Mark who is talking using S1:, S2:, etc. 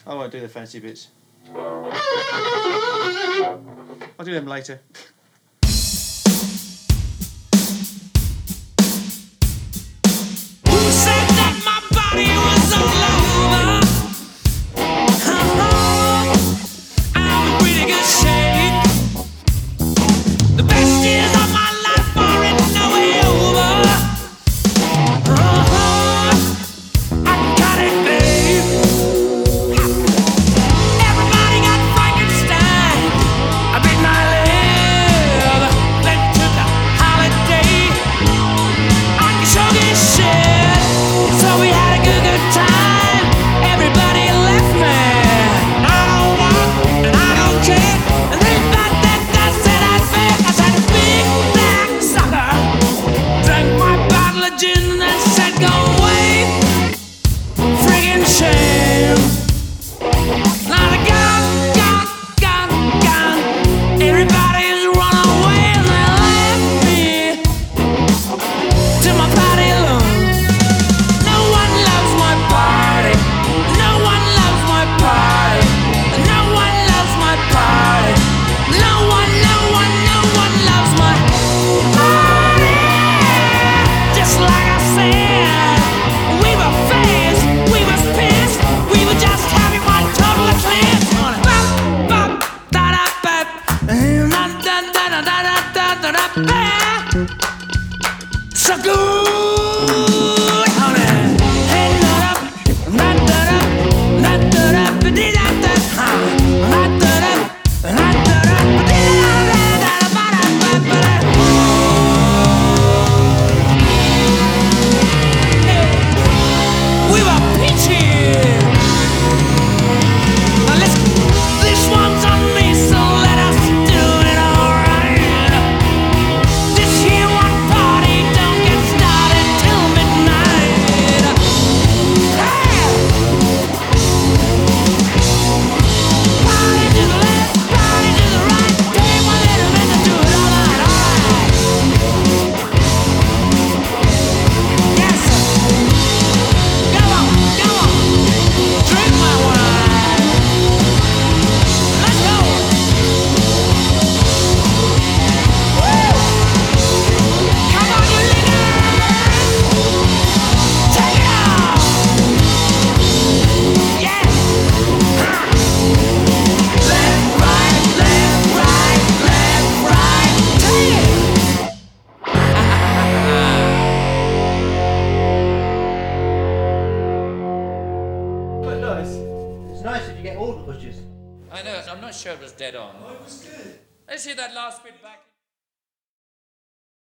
S1: I won't do the fancy bits. I'll do them later.
S2: So good, honey. Hey, we were peachy. Now this one's on me, so let us do it alright. This here one party don't get started till midnight. Hey! Party to the left, party to the right. Take one little bit to do it all night, alright. Yes, sir. Go on, drink my wine. Let's go. Woo! Come on, you ladies. Take it off. Yeah. Left, right, take it.
S1: Quite nice. It's nice if you get all the pushes.
S3: I know, I'm not sure it was dead on.
S1: Oh, it was good.
S3: Let's hear that last bit back.